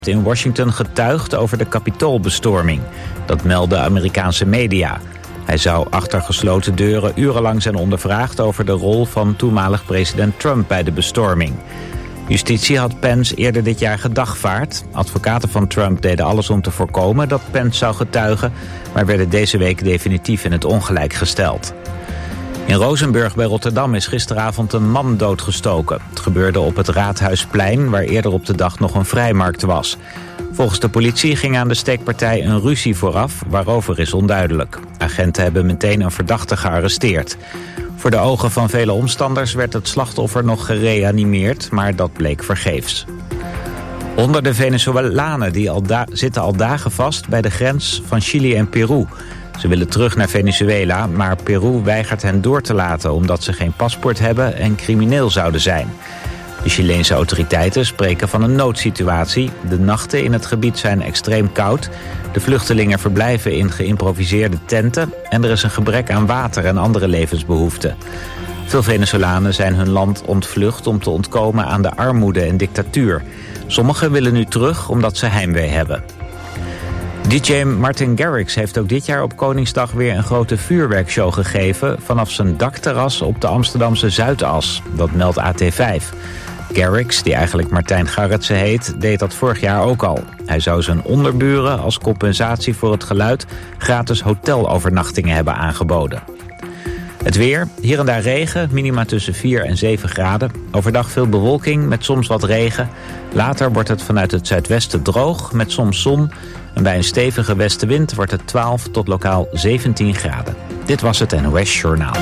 in Washington getuigd over de Capitoolbestorming. Dat melden Amerikaanse media. Hij zou achter gesloten deuren urenlang zijn ondervraagd over de rol van toenmalig president Trump bij de bestorming. Justitie had Pence eerder dit jaar gedagvaard. Advocaten van Trump deden alles om te voorkomen dat Pence zou getuigen, maar werden deze week definitief in het ongelijk gesteld. In Rozenburg bij Rotterdam is gisteravond een man doodgestoken. Het gebeurde op het Raadhuisplein, waar eerder op de dag nog een vrijmarkt was. Volgens de politie ging aan de steekpartij een ruzie vooraf, waarover is onduidelijk. Agenten hebben meteen een verdachte gearresteerd. Voor de ogen van vele omstanders werd het slachtoffer nog gereanimeerd, maar dat bleek vergeefs. Honderden Venezolanen zitten al dagen vast bij de grens van Chili en Peru. Ze willen terug naar Venezuela, maar Peru weigert hen door te laten omdat ze geen paspoort hebben en crimineel zouden zijn. De Chileense autoriteiten spreken van een noodsituatie. De nachten in het gebied zijn extreem koud. De vluchtelingen verblijven in geïmproviseerde tenten en er is een gebrek aan water en andere levensbehoeften. Veel Venezolanen zijn hun land ontvlucht om te ontkomen aan de armoede en dictatuur. Sommigen willen nu terug omdat ze heimwee hebben. DJ Martin Garrix heeft ook dit jaar op Koningsdag weer een grote vuurwerkshow gegeven vanaf zijn dakterras op de Amsterdamse Zuidas. Dat meldt AT5. Garrix, die eigenlijk Martijn Garretsen heet, deed dat vorig jaar ook al. Hij zou zijn onderburen als compensatie voor het geluid gratis hotelovernachtingen hebben aangeboden. Het weer, hier en daar regen, minima tussen 4 en 7 graden. Overdag veel bewolking met soms wat regen. Later wordt het vanuit het zuidwesten droog met soms zon. En bij een stevige westenwind wordt het 12 tot lokaal 17 graden. Dit was het NOS Journaal.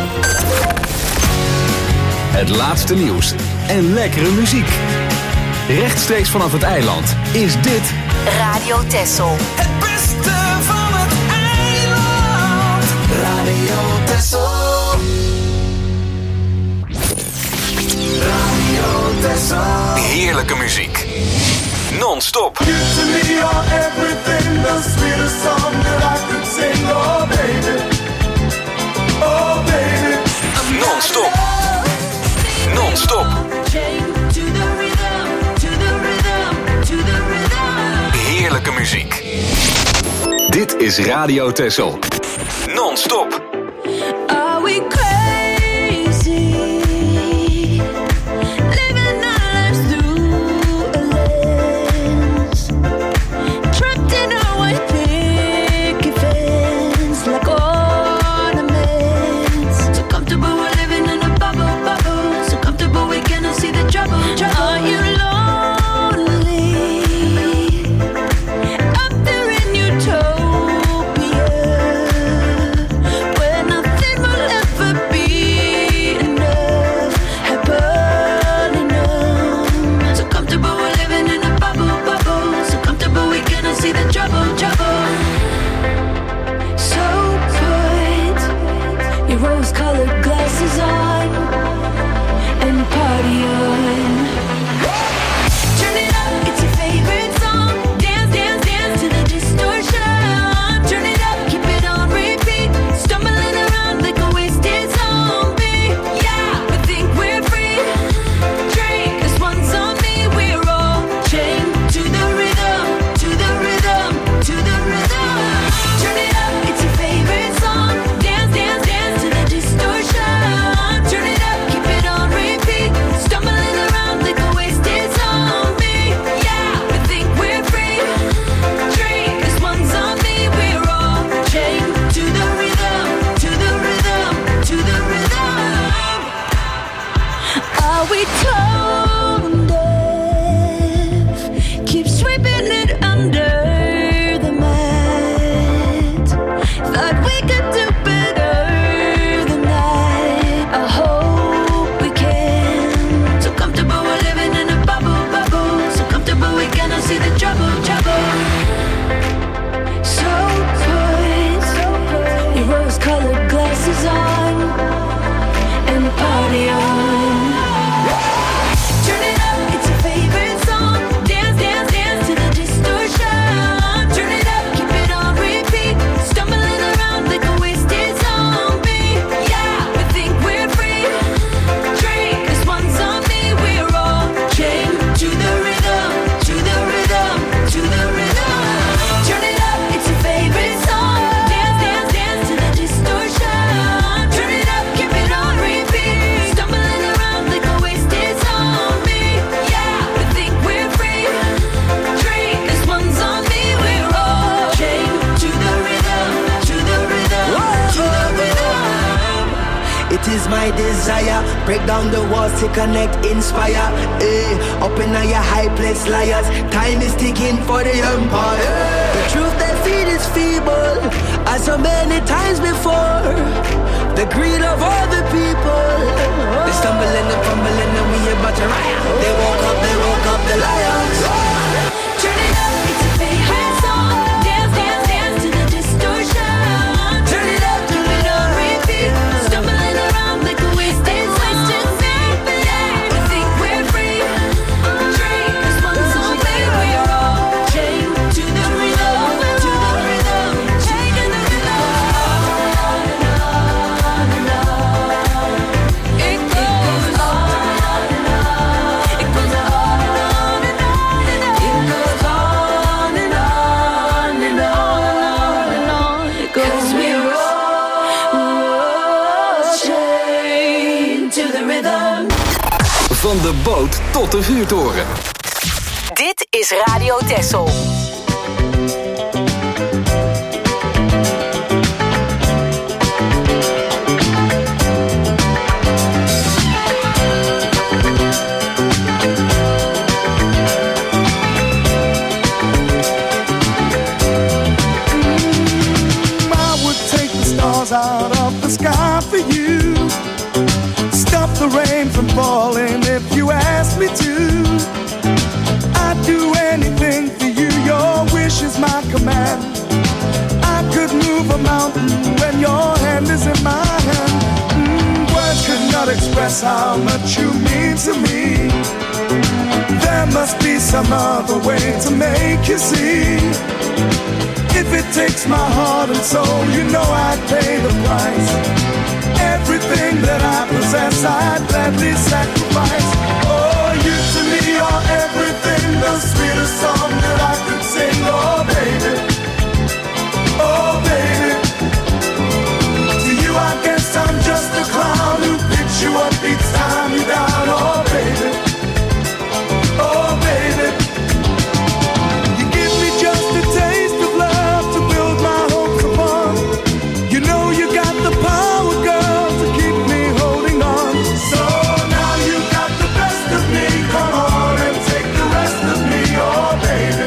Het laatste nieuws en lekkere muziek. Rechtstreeks vanaf het eiland is dit Radio Texel. Het beste van het eiland. Radio Texel. Radio Texel. heerlijke muziek. Non-stop. Give to me all everything, the sweetest song that I could sing. Oh baby, oh baby. Non-stop. Non-stop. Heerlijke muziek. Dit is Radio Texel. Non-stop. Are we crazy? Living our lives through a lens. Trapped in our white picket fence, like ornaments. So comfortable we're living in a bubble, bubble. So comfortable we cannot see the trouble, trouble. Are you lonely? Up there in utopia, where nothing will ever be my desire. Break down the walls to connect, inspire. Up in your high place, liars. Time is ticking for the empire. The truth they feed is feeble, as so many times before. The greed of all the people. They stumbling and fumbling and we about to riot. They woke up the lions. Turn it up, it's a favorite song. Dance, dance, dance to the distortion. Turn it up, do it on repeat. Stumbling around like a wasted symphony. We think we're free. Dream is one song, baby, we're all chained to the rhythm, to the rhythm, chained to the rhythm. On and on and on. It goes on and on. It goes on and on and on and on. It goes on and on and on and on. It goes. 'Cause we're all chained to the rhythm. Van de boot tot de vuurtoren. Dit is Radio Texel. I would take the stars out of the sky for you. Stop the rain from falling if you ask me to. I'd do anything for you, your wish is my command. I could move a mountain when your hand is in my hand. Words could not express how much you mean to me. There must be some other way to make you see. If it takes my heart and soul, you know I'd pay the price. Everything that I possess, I'd gladly sacrifice. Oh, you to me are everything, the sweetest song that I could sing. Oh, baby, oh, baby. To you, I guess I'm just a clown who picks you up each time you're down. Oh, baby, oh, baby. You give me just a taste of love to build my hopes upon. You know you got the power, girl, to keep me holding on. So now you got the best of me. Come on and take the rest of me, oh baby.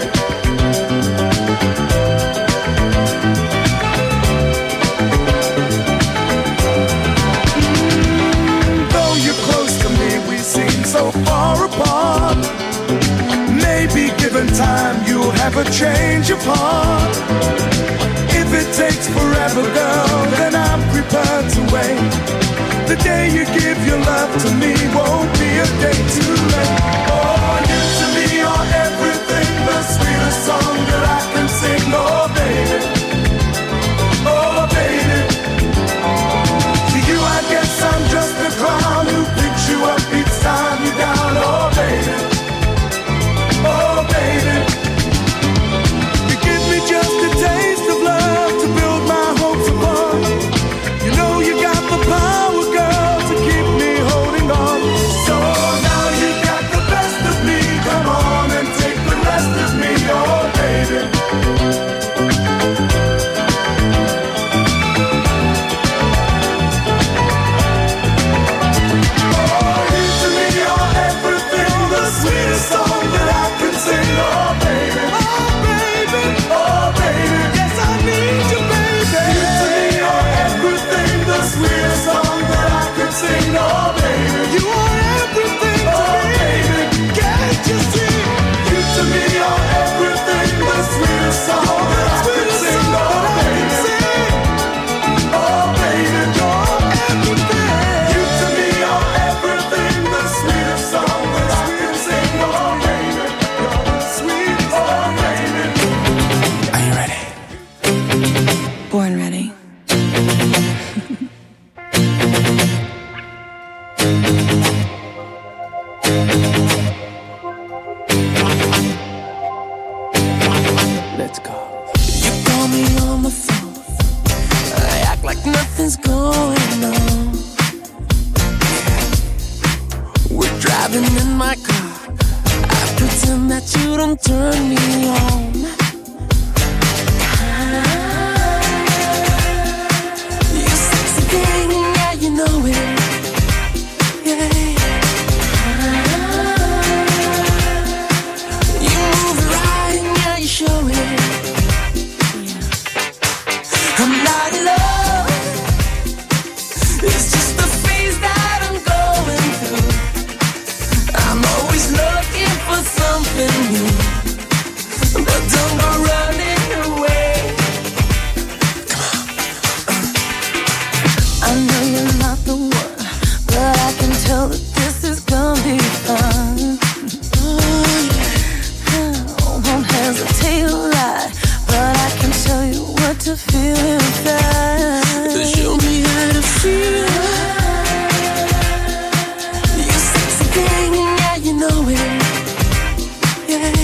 Though you're close to me, we seem so far apart. Maybe given time, you'll have a change of heart. If it takes forever, girl, then I'm prepared to wait. The day you give your love to me won't be a day too late. Oh, you to me are everything, the sweetest song that I can sing. Oh, baby, oh, baby. To you, I guess I'm just a clown who picks you up each time you're down. Oh, baby, oh, baby. You give me just a taste of love to build my hopes upon. You know you got the power, girl, to keep me holding on. So now you got the best of me. Come on and take the rest of me, oh baby. Oh, you to me are everything, the sweetest song that I can sing, oh baby. Oh baby, oh baby, yes I need you, baby. You to me are everything, the sweetest song that I can sing, oh baby. You are everything to me, baby. Can't you see? You to me are everything, the sweetest song that I can sing, oh baby. Oh baby, you're everything. You to me are everything, the sweetest song that I can sing, oh baby. You're the sweetest, oh baby. Are you ready? Born ready. Let's go. You call me on the phone, I act like nothing's going on. We're driving in my car, I pretend that you don't turn me on. You sexy thing, yeah you know it. feel right, but I can tell you what to feel inside. Show me how to feel. You sexy thing, yeah, you know it. Yeah.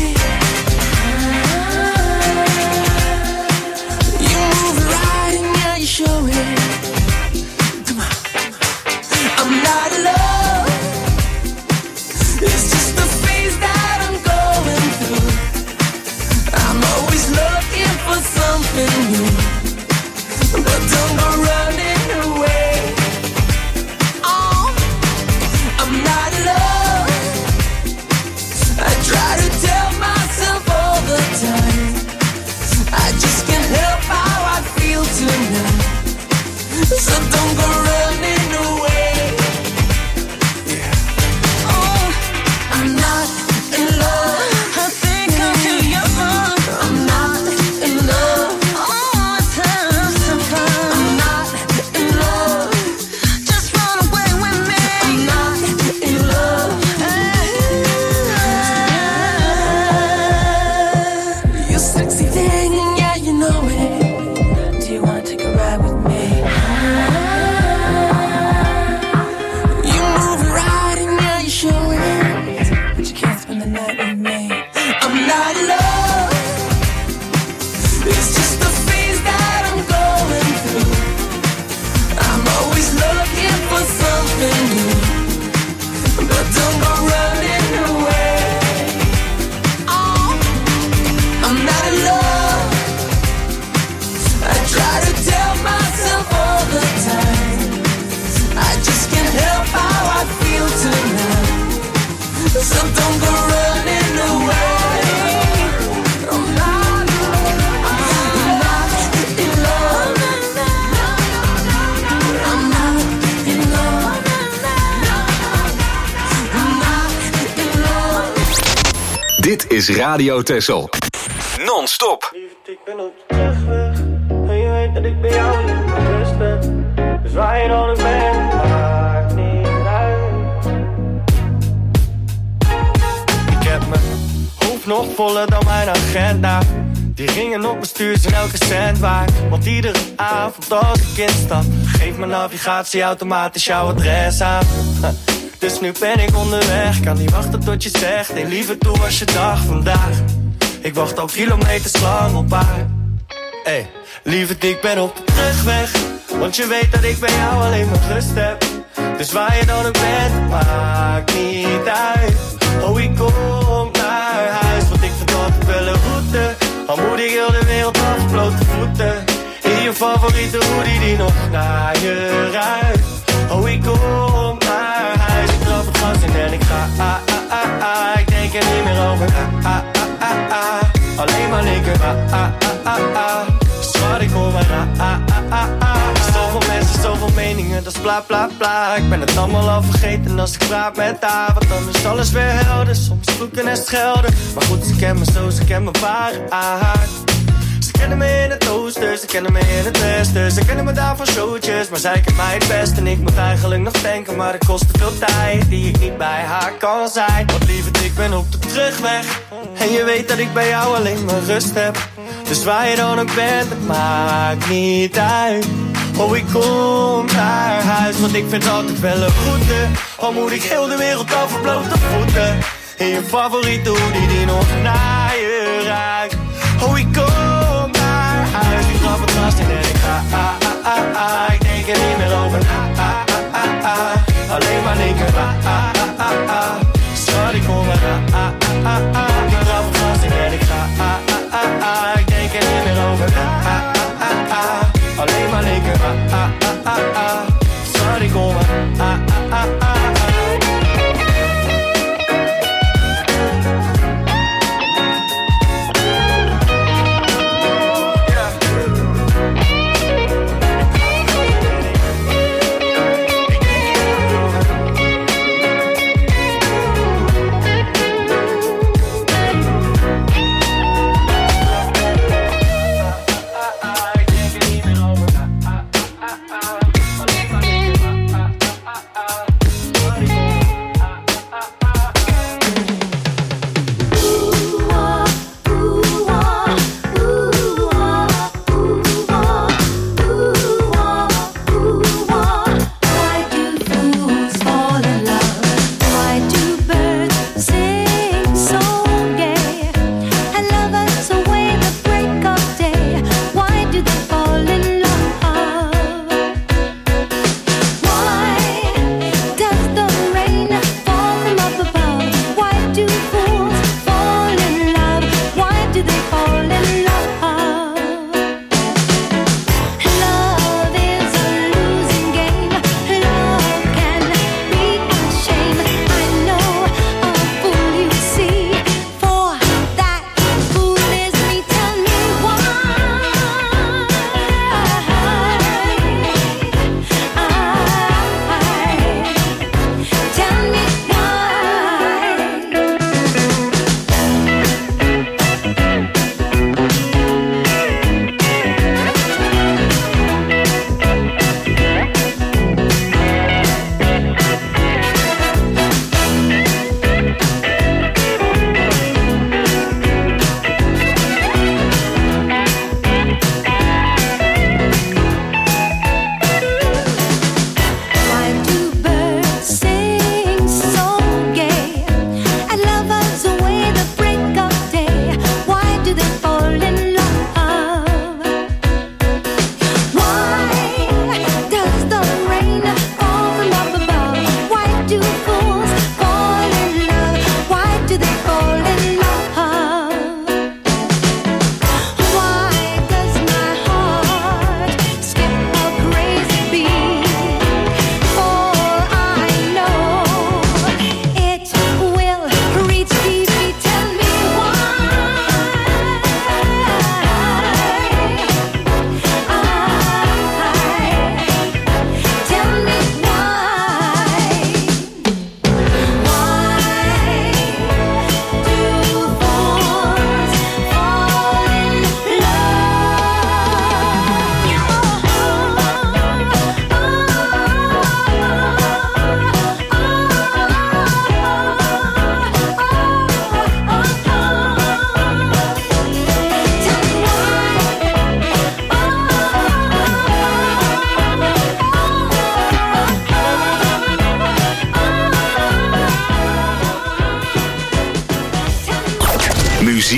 You move it right and yeah, you show it. Come on. I'm not in love. It's just the phase that I'm going through. I'm always looking for something new, but don't go running away. Oh, I'm not in love. I try to tell myself all the time, I just can't help how I feel tonight. So don't go running away. Yeah. Oh, I'm not in love. I think I'm too young. I'm not in love. Oh, it's time to find. I'm not in love. Just run away with me. I'm not in love. You sexy thing, yeah, you know it. Do you wanna take a ride with me? You move it right and yeah, you show it, but you can't spend the night with me. I'm not in love. It's just the phase that I'm going through. I'm always looking for something new, but don't go running away. Oh, I'm not in love. I try to tell myself all the time, I just can't help how I feel tonight. So don't go running away. I'm not in love. I'm not in love. I'm not in love. I'm not in love. Dit is Radio Texel. Non-stop. Liefde, ik ben op de terugweg. En je weet dat ik bij jou niet gerust ben. Dus waar je dan ook bent, maakt niet uit. Ik heb mijn hoofd nog voller dan mijn agenda. Die ringen op mijn stuur zijn elke cent waard. Want iedere avond als ik instap, geeft mijn navigatie automatisch jouw adres aan. Dus nu ben ik onderweg, kan niet wachten tot je zegt: hey, liever toe als je dag vandaag. Ik wacht al kilometers lang op haar. Hey, lieverd, ik ben op de terugweg. Want je weet dat ik bij jou alleen maar rust heb. Dus waar je dan ook bent, het maakt niet uit. Oh, ik kom naar huis, want ik vind altijd wel een route. Al moet ik heel de wereld af, blote voeten. In je favoriete hoodie die nog naar je ruikt. Oh, ik kom naar huis, ik trap het gas in en ik ga. Ik denk er niet meer over. Alleen maar linker. Schat, ik hoor maar. Zoveel mensen, zoveel meningen, dat is bla bla bla. Ik ben het allemaal al vergeten als ik praat met haar. Want dan is alles weer helder, soms vloeken en schelden. Maar goed, ze kennen me zo, ze kennen me ware aard. Ze kennen me in het oosten, ze kennen me in het westen. Ze kennen me daar van showtjes, maar zij kent mij het best. En ik moet eigenlijk nog denken, maar het kost te veel tijd die ik niet bij haar kan zijn. Want lieverd, ik ben op de terugweg. En je weet dat ik bij jou alleen maar rust heb. Dus waar je dan ook bent, het maakt niet uit. Oh, ik kom naar huis, want ik vind altijd wel een route. Al moet ik heel de wereld over blote voeten. In je favoriete hoodie die nog naar je ruikt. Oh, ik kom naar huis, ik trap het gas in en ik ga. Ik denk er niet meer over na. Alleen maar linker. Schat, ik kom maar. Ik trap het gas in en ik ga. Ik denk er niet meer over na. Alleen maar linker. Schat, ik kom maar.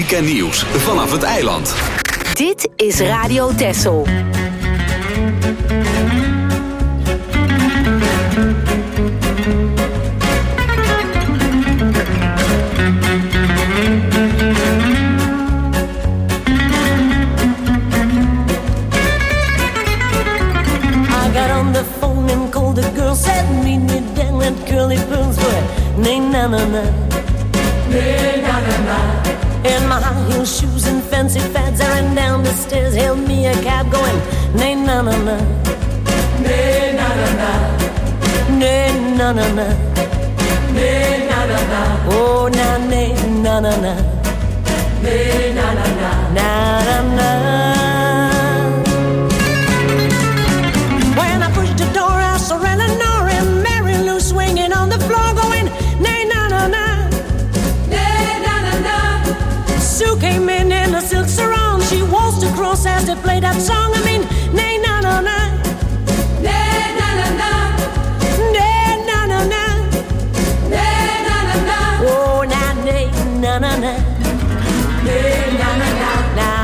muziek en nieuws vanaf het eiland. Dit is Radio Texel. Curly pearls were na-na-na-na, na-na-na-na. In my high-heel shoes and fancy fads, I ran down the stairs, hailed me a cab going na-na-na-na, na-na-na-na, na-na-na-na, na-na-na-na. Oh, na-na-na-na, na-na-na-na, na-na-na. When I pushed the door, I saw Eleanor and Mary Lou swinging on the floor, going nay na na na, nay na na na. Sue came in a silk sarong. She waltzed across as they played that song. I mean, nay na na na, nay na na na, nay na na na, nay na na na. Oh, na nay na na na, nay na na na, na na na.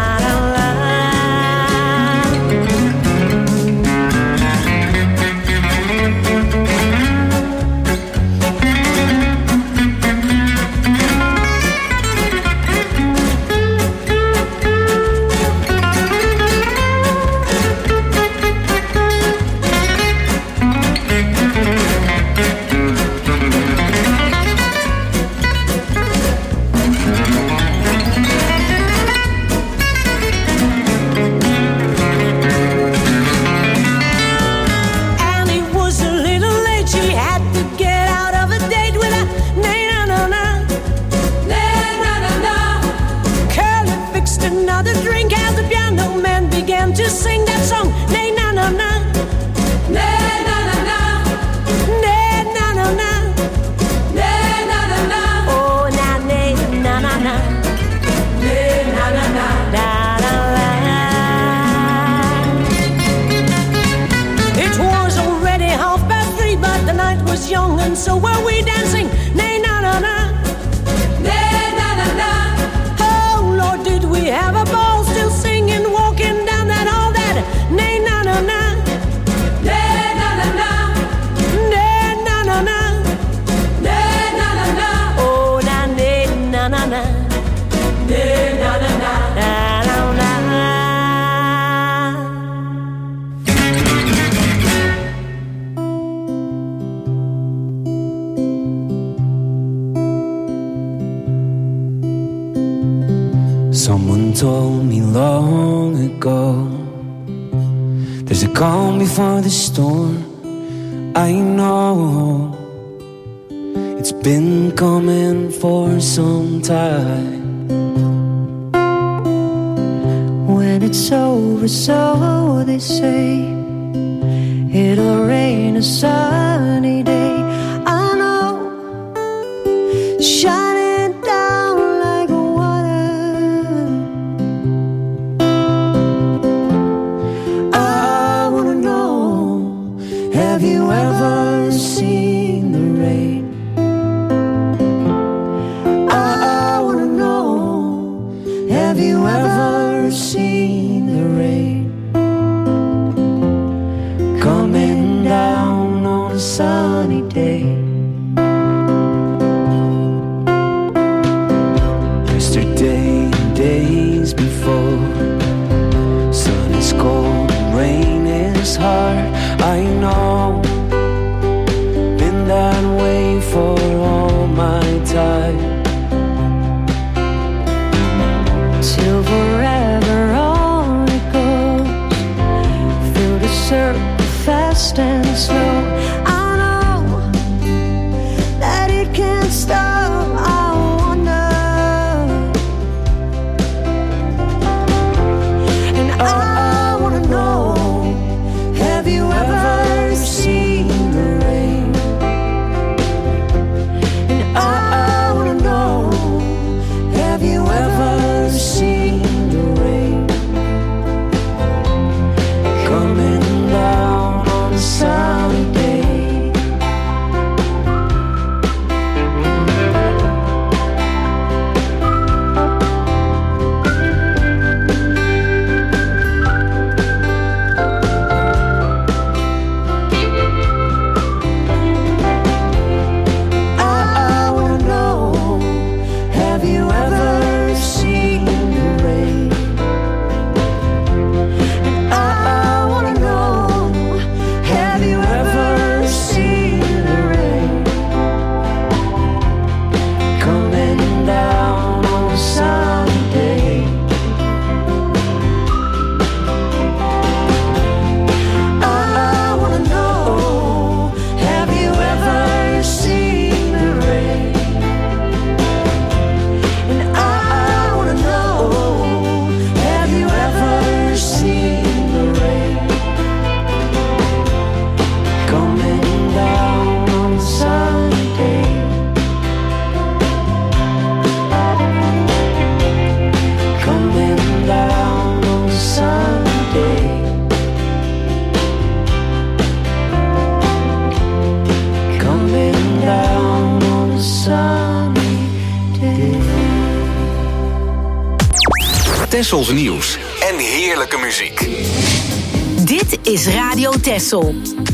To sing that song, nay na na na, nay na na na, nay na na na, nay na na na. Oh, na nay na na na, nay na na na, na na na. It was already 3:30, but the night was young, and so were we dancing. Nay na na na, nay na na na. Oh Lord, did we have a ball? Still singing, walking down that hall. Nay na na na, nay na na na, nay na na na, nay na na na. Oh, na nay na na na, nay na na na, na na na. Someone told me long ago, there's a calm before the storm. I know it's been coming for some time. When it's over, so they say, it'll rain a sunny day. I know, shining down like water. Have you ever seen the rain? I wanna know. Have you ever seen the rain coming down on a sunny day? Yesterday and days before, sun is cold and rain is hard. I know, been that way for all my time. Till forever all Tessels nieuws en heerlijke muziek. Dit is Radio Tessel.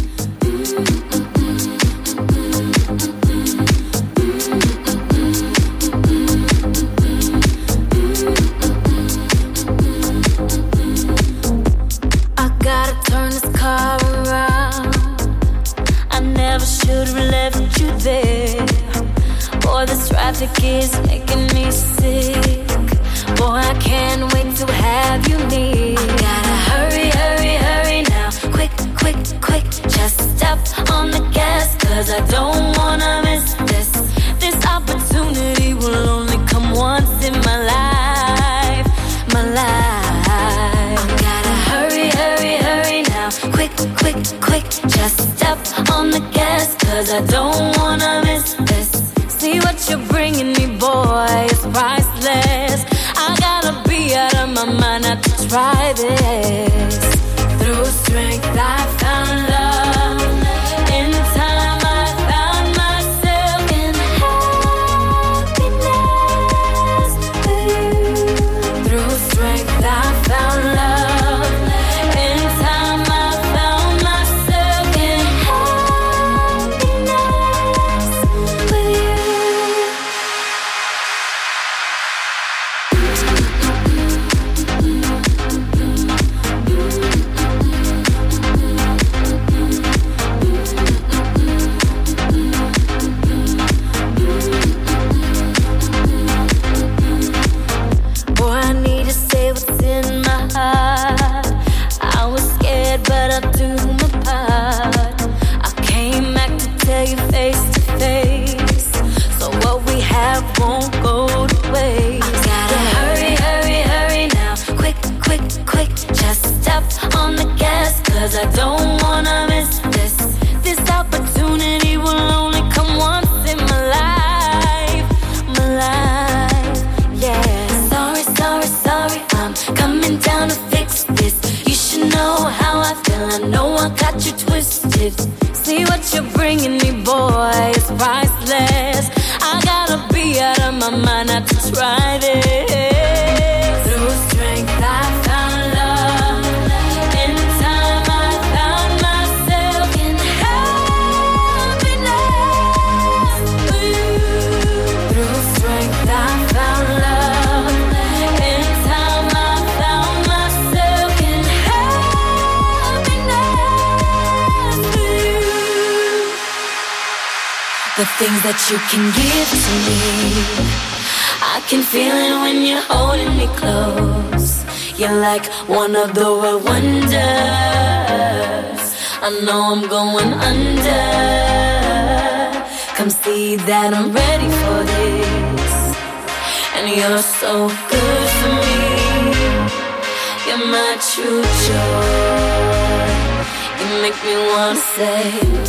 This traffic is making me sick. Boy, I can't wait to have you near. I gotta hurry, hurry, hurry now. Quick, quick, quick. Just step on the gas, cause I don't wanna miss this. This opportunity will only come once in my life. My life. I gotta hurry, hurry, hurry now. Quick, quick, quick. Just step on the gas, cause I don't wanna miss this. See what you're bringing me, boy, it's priceless. I gotta be out of my mind not to try this. Through strength I found love. In time I found myself in happiness with you. Through strength I found love. In time I found myself in happiness with you. Cause I don't wanna miss this. This opportunity will only come once in my life. My life, yeah. Sorry, sorry, sorry, I'm coming down to fix this. You should know how I feel, I know I got you twisted. See what you're bringing me, boy, it's priceless. I gotta be out of my mind not to try this. Through strength I found love. In time I found myself in happiness with you. Through strength I found love. In time I found myself in happiness with you. The things that you can give to me, I can feel it when you're holding me close. You're like one of the world wonders. I know I'm going under. Come see that I'm ready for this. And you're so good for me. You're my true joy. You make me wanna say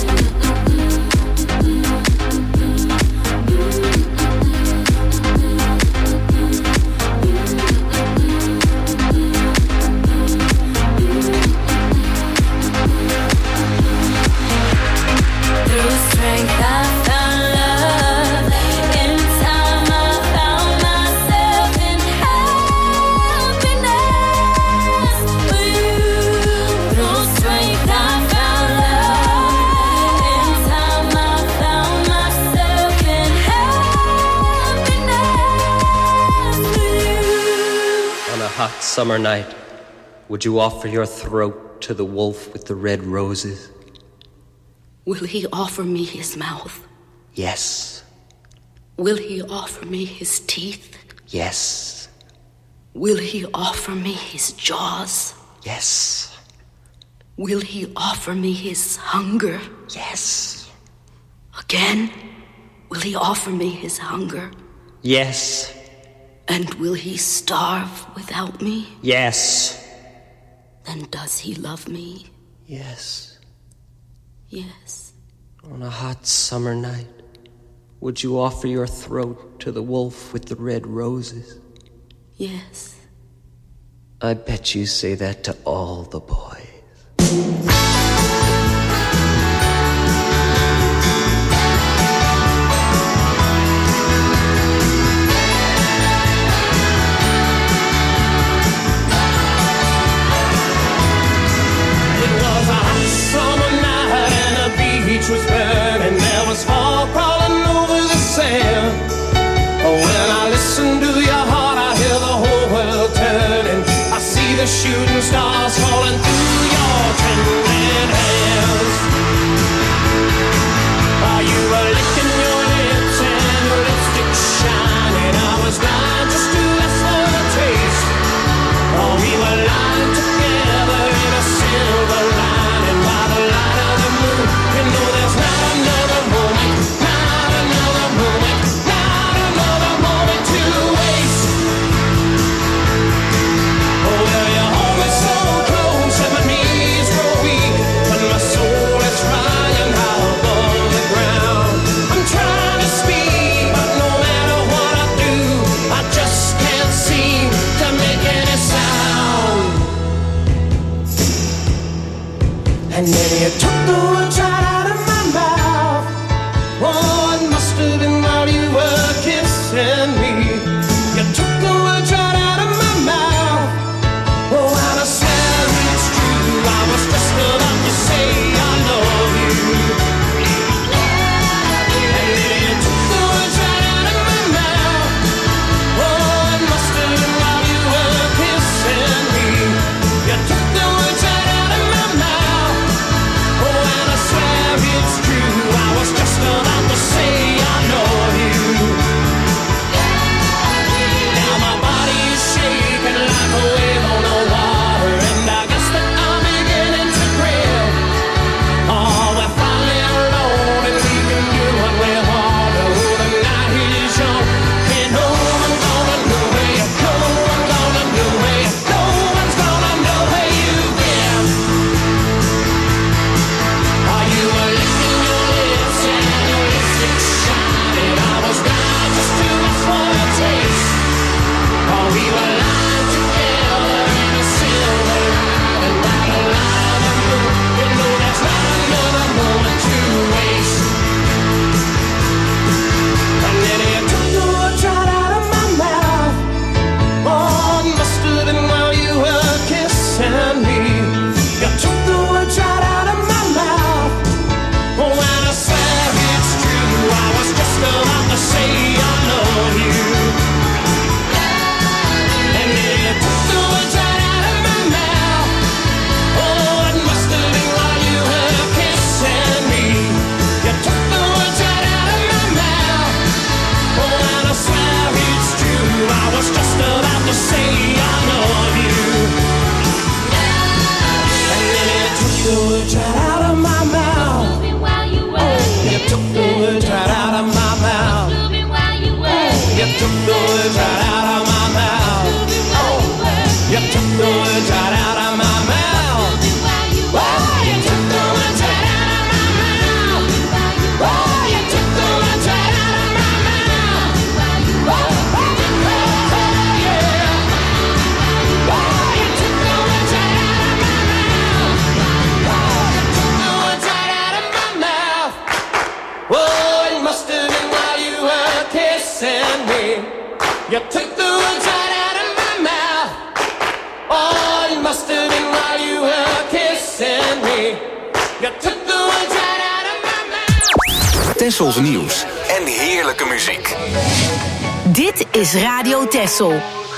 hot summer night, would you offer your throat to the wolf with the red roses? Will he offer me his mouth? Yes. Will he offer me his teeth? Yes. Will he offer me his jaws? Yes. Will he offer me his hunger? Yes. Again, will he offer me his hunger? Yes. And will he starve without me? Yes. Then does he love me? Yes. Yes. On a hot summer night, would you offer your throat to the wolf with the red roses? Yes. I bet you say that to all the boys. shooting stars falling through your trembling hands. While you were licking your lips and your lipstick shining, I was blind just to ask for a taste. Oh, we were lying together in a silver lining by the light of the moon. You know there's not another moment, not another moment, not another moment to waste. Oh, well, you hold me so close and my knees grow weak, but my soul is flying high above the ground. I'm trying to speak, but no matter what I do, I just can't seem to make any sound. And then you took the words right out of my mouth. Oh, it must have been while you were kissing me. You took the words right out of my mouth. Oh, and I swear it's true, I was just about to say I love you. And then you took the words right out of my mouth. Oh, it must have been while you were kissing me. You took the words right out of my mouth. Oh, and I swear it's true, I was just about to say I love you. Now my body is shaking like a wave on the water, and I guess that I'm beginning to grill. Oh, we're finally alone and we can do what we want to. Oh, the night is young, and no one's gonna know where you go. No one's gonna know where you go. No one's gonna know where you've been. While you were licking your lips and your lipstick shining, I was blind just to ask for a taste. Oh, we were lying together in a silver lining by the light of the moon. You know there's not another moment to waste. And then you took the words right out of my mouth. Oh, it must have been while you were kissing me. You took the words right out of my mouth. Oh, and I swear it's true, I was just about to say I love you. And then you took the words right out of my mouth. Oh, it must have been while you were kissing me. You took the words right out of my mouth. Oh, and I swear it's true, I was just about to say I love you. And then you took the words right out of my mouth. You took the words right out of my mouth. You took the words right out of my mouth. You took the words right out of my mouth. Oh, you took the words right out of my mouth. Oh, you took the words right out of my mouth. Oh, yeah. Oh, you took the words right out of my mouth. Oh, you took the words right out of my mouth. Oh, it must have been while you were kissing me. You took the words right out of my mouth. Oh, it must have been while you were kissing me. You took the words right out of my mouth. Tessels nieuws en heerlijke muziek. Dit is Radio Tessel.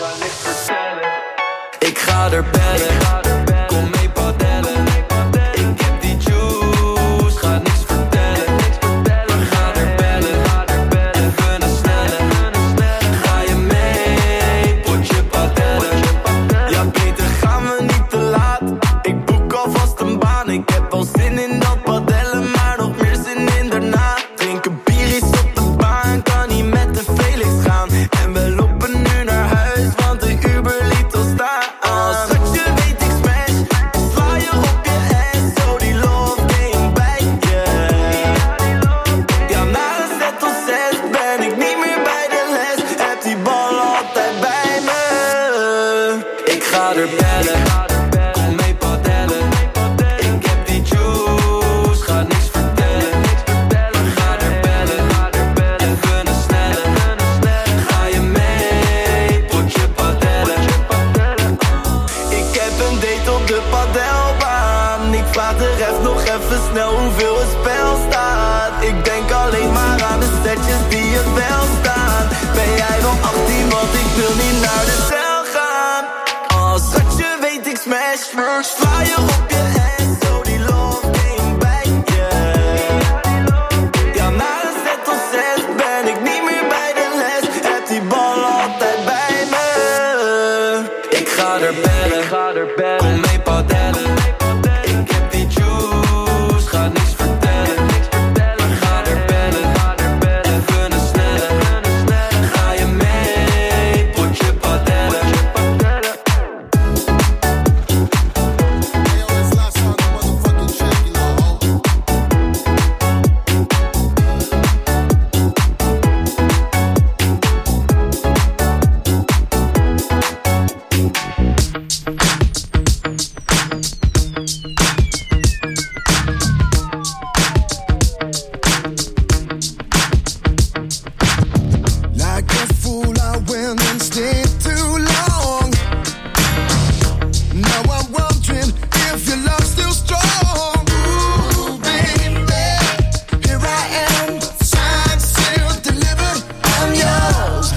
Ik ga er bellen, kom mee padellen. Ik heb die juice, ga niks vertellen. We gaan er bellen, even een snelle. Ga je mee, potje padellen. Ja, beter gaan we niet te laat. Ik boek alvast een baan. Ik heb al zin in dat padellen, maar nog meer zin in daarna. Drinken bier is op de baan, kan niet met de Felix gaan. En we lopen nu naar huis, want de Uber liet ons staan. Schatje, weet ik smash, sla je op je ass. Zo die love game bij je. Ja, na een set of 6 ben ik niet meer bij de les. Heb die bal altijd bij me. Ik ga er bellen, kom mee padellen. Ik heb die juice, ga niks vertellen. We gaan er bellen, even een snelle. Ga je mee, potje padellen. Ik heb een date op de padelbaan. Ik vraag de rest nog even snel hoeveel het spel staat. Ik denk alleen maar aan de setjes die het wel staan. Ben jij nog 18, want ik wil niet naar de cel gaan. Schatje, weet ik smash. Sla je op je ass, zo die love came back, yeah. Ja, na een set tot 6 ben ik niet meer bij de les. Heb die bal altijd bij me. Ik ga er bellen, kom mee padellen. Ik heb die juice, ga niks vertellen. Ga er bellen, even een snelle. Ga je mee, potje padellen. Like a fool, I went and stayed too long. Now I'm wondering if your love's still strong. Ooh, baby, here I am, signed, sealed, delivered, I'm yours.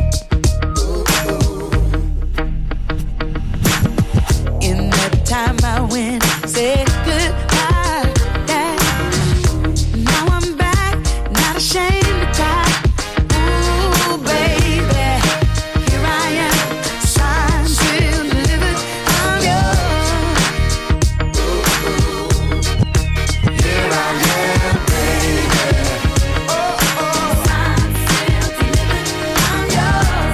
In that time I went, said goodbye. Yeah. Now I'm back, not ashamed to cry. Ooh, baby, here I am, signed, sealed, delivered, I'm yours. Here I am, baby. Oh, oh. Signed, sealed, delivered, I'm yours.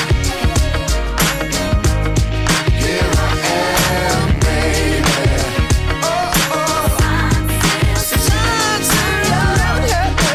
Here I am, baby. Oh, oh. Signed, sealed,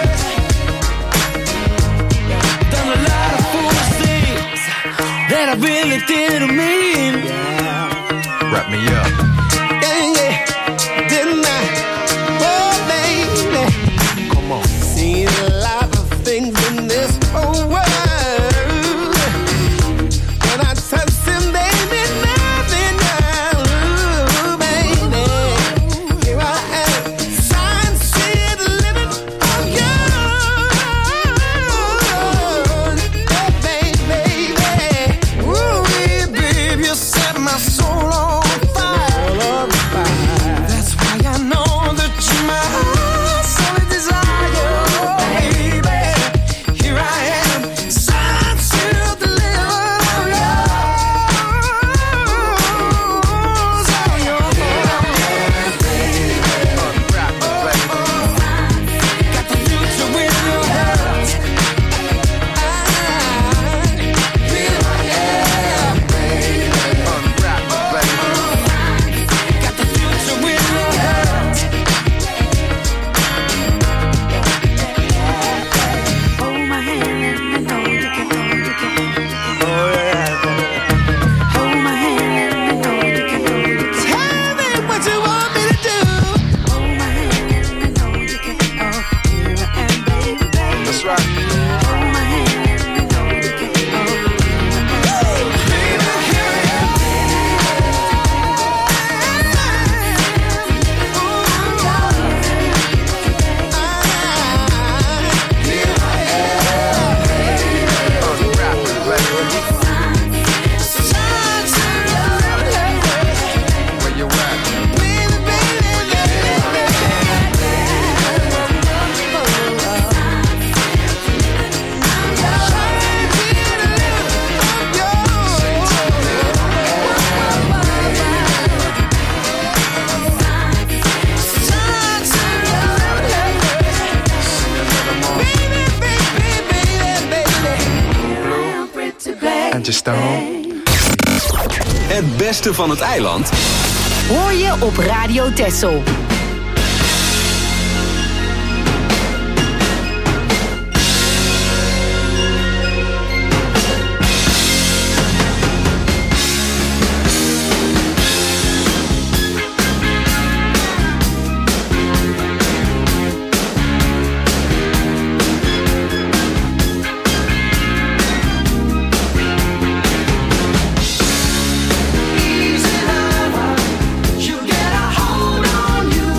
Done a lot of foolish things that I really didn't mean. Wrap me up. Yeah, yeah, didn't I? Oh, baby. Come on. Seen a lot of things in this whole world. When I touch them, they mean nothing now. Ooh, baby. Here I am, signed, sealed, delivered, I'm yours. Oh, baby. Ooh, baby, you set my soul on fire. That's why I know that you're my solid desire. Oh, baby, here I am, signed, sealed, delivered, I'm yours. I'm yours. Got the future in your hands. Here I am, got the future in your hands. Hold my hand, let me know you can. Hold my hand, let me know you can. Tell me what you want me to do. Hold my hand, let me know you can. Oh, here I am, baby. That's right. Hold my hand, let me know you can. Oh, Where you at? Angie Stone. Het beste van het eiland Hoor je op Radio Texel. Easy lover, you get a hold on you.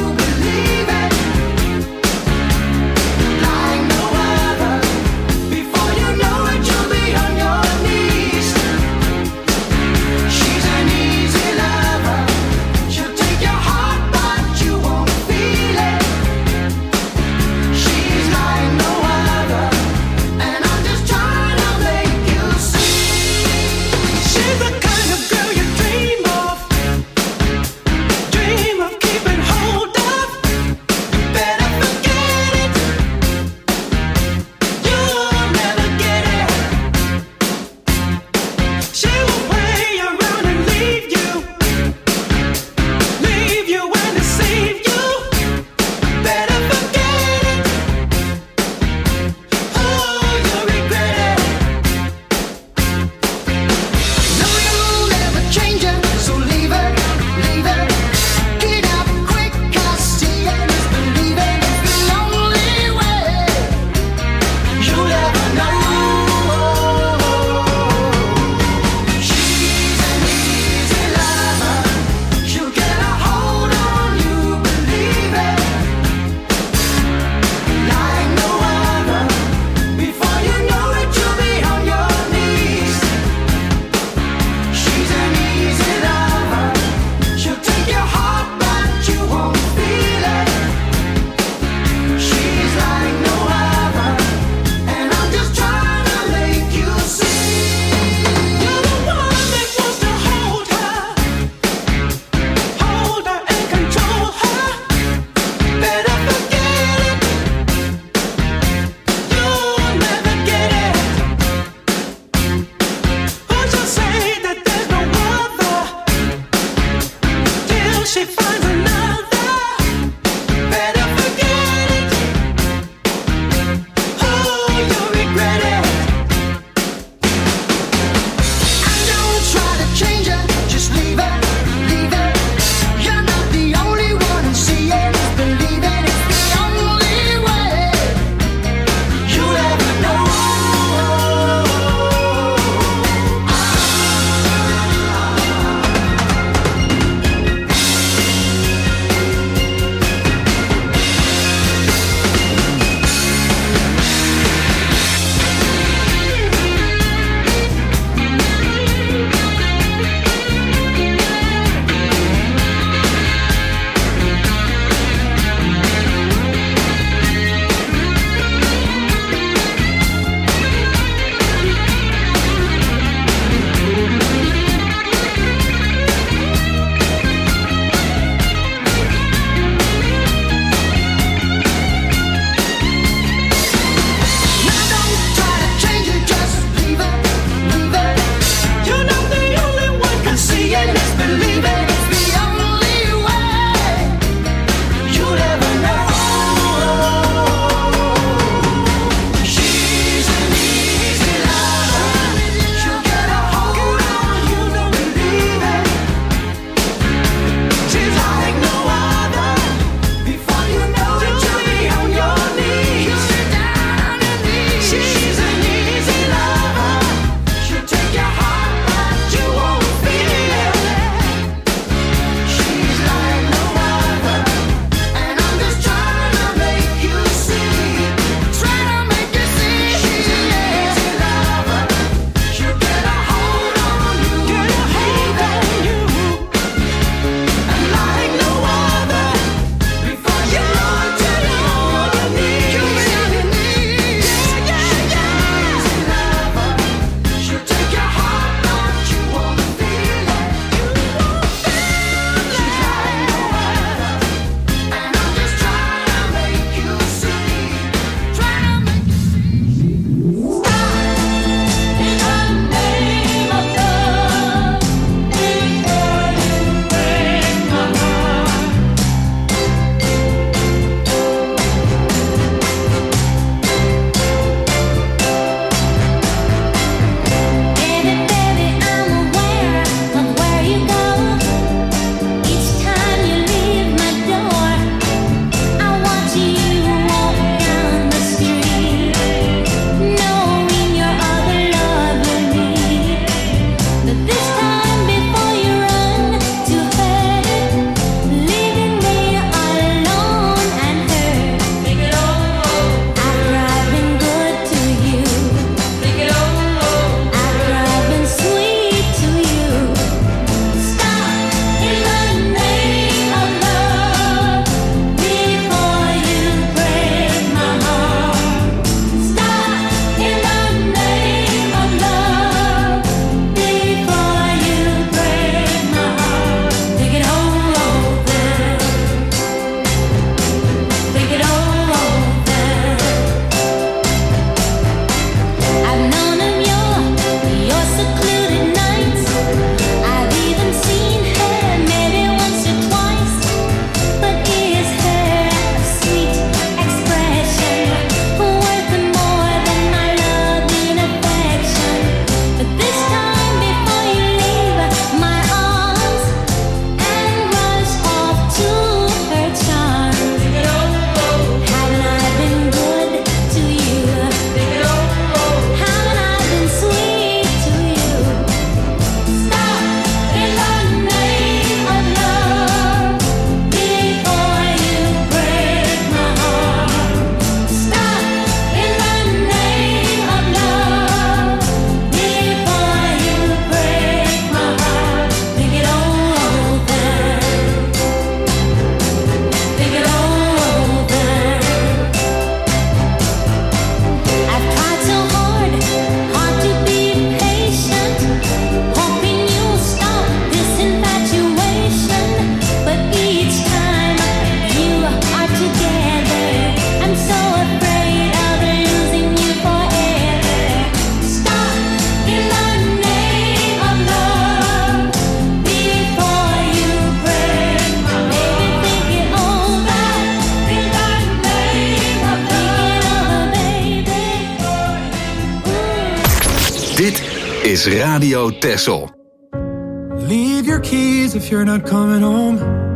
is Radio Texel. Leave your keys if you're not coming home.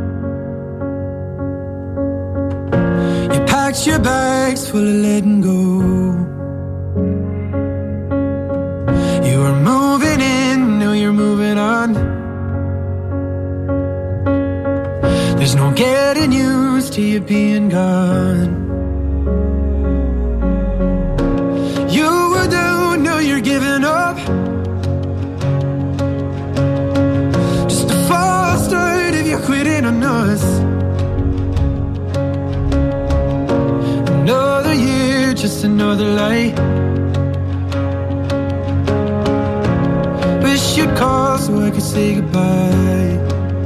You packed your bags full of letting go. You were moving in, now you're moving on. There's no getting used to you being gone. You were down, now you're giving up. Just a false start if you're quitting on us. Another year, just another lie. Wish you'd call so I could say goodbye.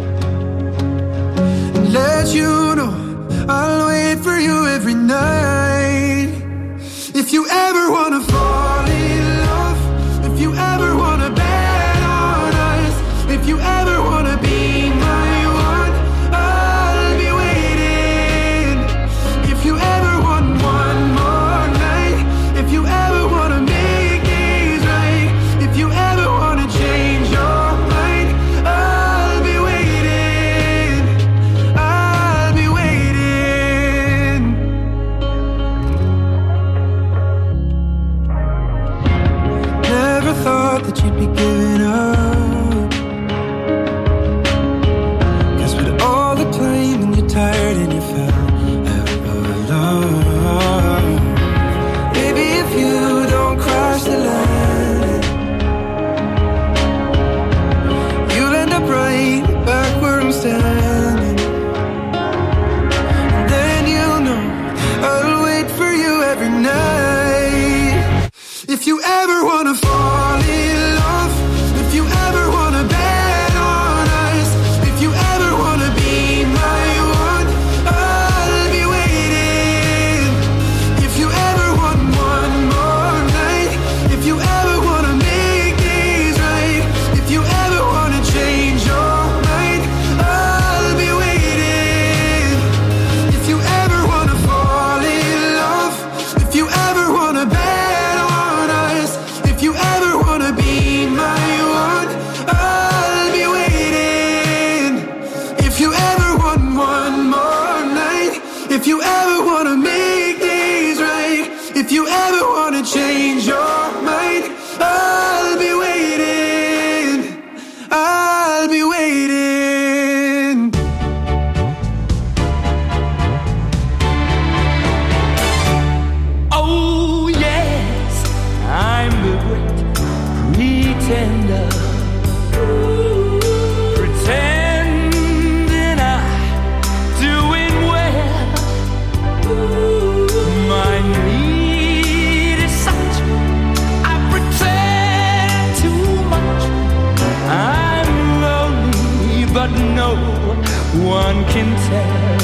And let you know I'll wait for you every night. If you ever wanna fall in love, if you ever wanna bet on us, if you ever wanna be my one, I'll be waiting. If you ever want one more night, if you ever wanna make things right, if you ever wanna change your mind, I'll be waiting. I'll be waiting. Never thought that you'd be giving up. 'Cause with all the time and you're tired and you fell out of love. Baby, if you don't cross the line, you'll end up right back where I'm standing. And then you'll know I'll wait for you every night. If you ever wanna fall in love, if you ever wanna bet on us, if you ever wanna be my one, I'll be waiting. If you ever want one more night, if you ever wanna make things right, if you ever wanna change your mind, I'll be waiting. If you ever wanna fall in love, if you ever wanna bet on us, if you ever wanna be my one, I'll be waiting. If you ever want one more night, if you ever wanna make things right, if you ever wanna change your mind, I'll be waiting. I'll be waiting. Oh yes, I'm the great pretender. Pretending I'm doing well. My need is such, I pretend too much. I'm lonely, but no one can tell.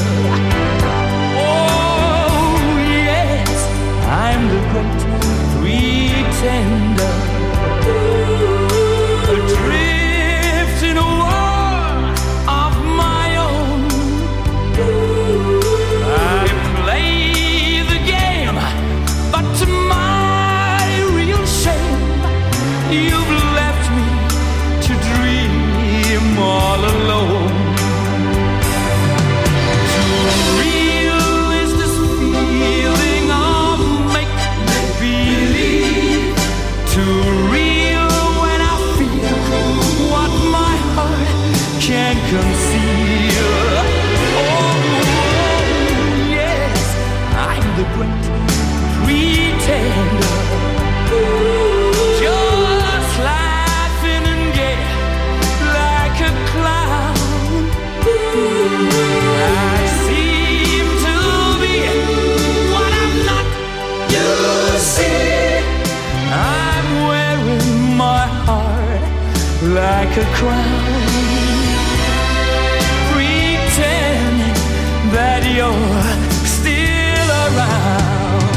Oh yes, I'm the great pretender. Adrift in a world of my own. I play the game, but to my real shame, you've left me to dream all alone. Too real is this feeling of make-believe. Too real when I feel what my heart can't conceal. Oh, yes, I'm the great pretender. Just laughing and gay like a clown. I seem to be what I'm not. You see, I'm wearing my heart like a crown, pretending that you're still around.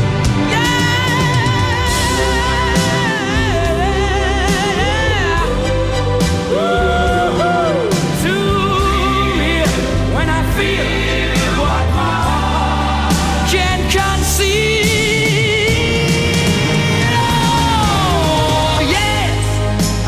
Too real when I feel what my heart can't conceal. Oh, yes,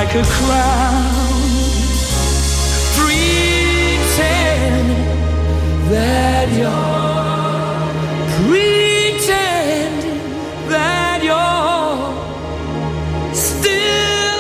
like a crown. Pretend that you're, pretend that you're still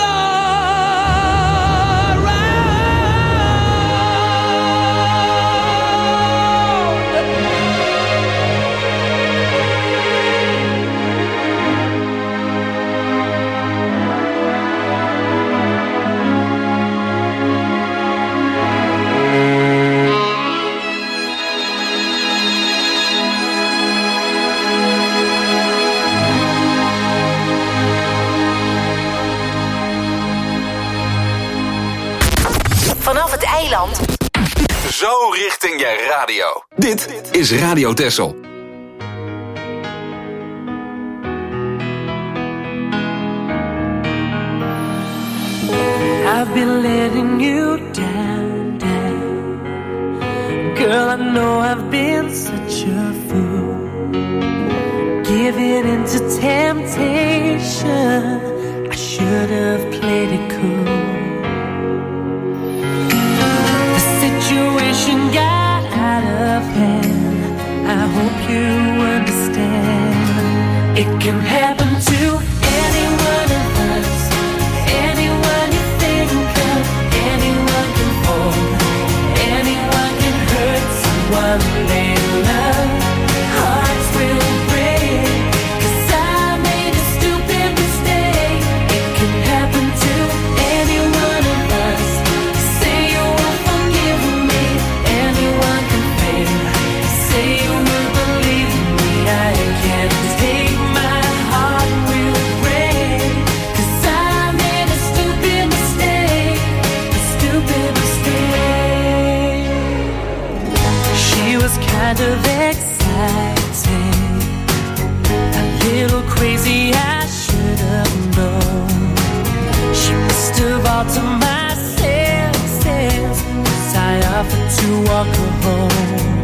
Vanaf het eiland. Zo richting je radio. Dit is Radio Texel. I've been letting you down, down. Girl, I know I've been such a fool, giving into temptation. I should have played it cool. Situation got out of hand. I hope you understand. It can happen to any one of us. Anyone you think of, anyone can fall. Anyone can hurt someone they love. Hearts will break, 'cause I made a stupid mistake. It can happen to any one of us. Say you won't forgive me. Anyone can fail. Say you will believe me. I can't take my heart will break, 'cause I made a stupid mistake. A stupid mistake. She was kind of exciting, a little crazy, I should have known. She must have altered my senses, 'cause I offered to walk her home.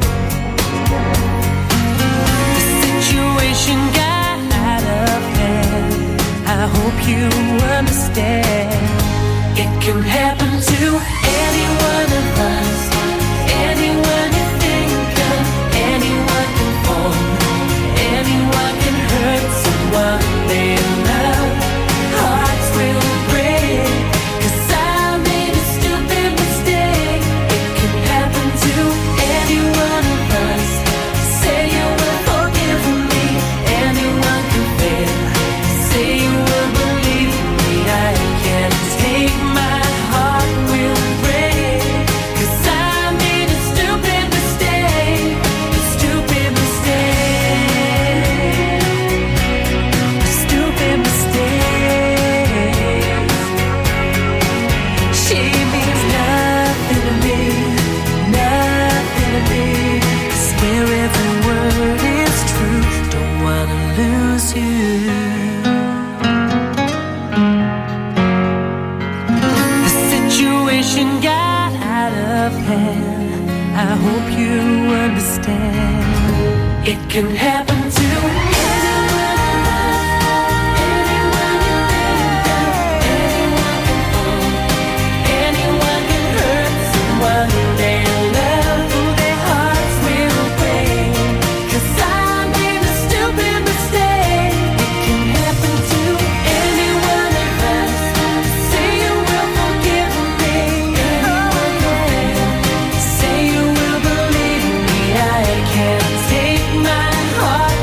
The situation got out of hand. I hope you understand. It can happen to any one of us. Anyone you think of, anyone can fall. Anyone can hurt someone they love. Hearts will break, 'cause I made a stupid mistake. It can happen to any one of us. Say you will forgive me. Anyone can fail. Say you will believe me. I can't take my heart will break, 'cause I made a stupid mistake. A stupid mistake. A stupid mistake. She means nothing to me, nothing to me. Swear every word is true. Don't wanna lose you. The situation got out of hand. I hope you understand. It can happen to anyone of us. Anyone you think of, anyone can fall. Anyone can hurt someone they love. Their hearts will break, 'cause I made a stupid mistake. It can happen to any one of us. Say you will forgive me. Anyone can fail. Say you will believe me. I can't take my heart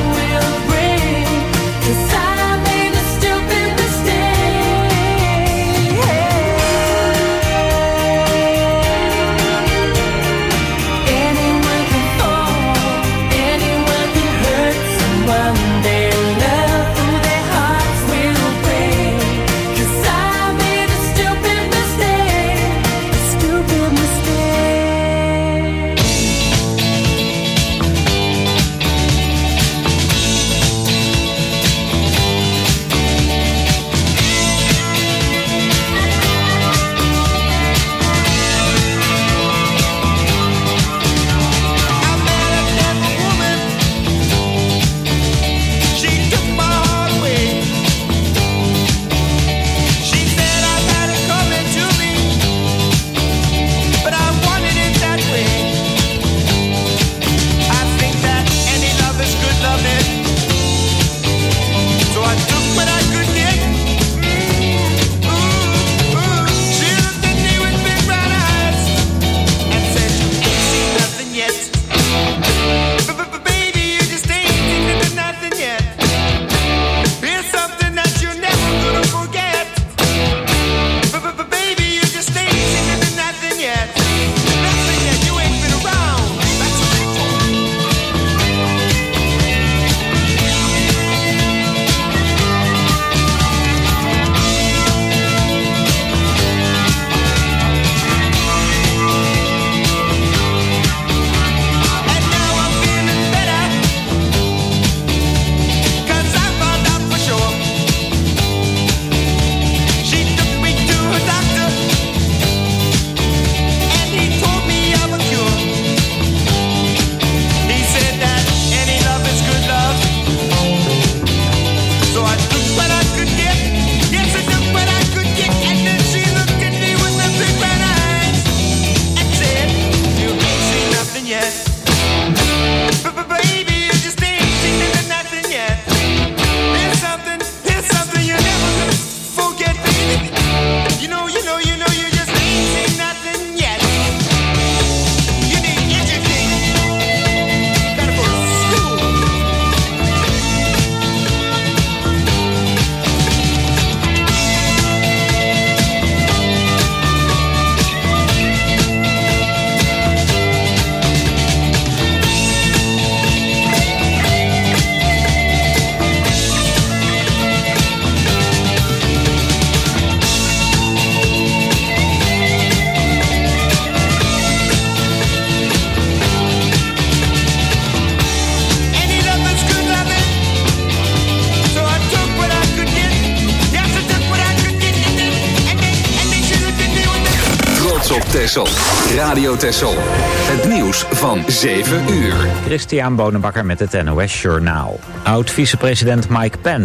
Texel. Radio Texel. Het nieuws van 7 uur. Christian Bonenbakker met het NOS Journaal. Oud-vicepresident Mike Pence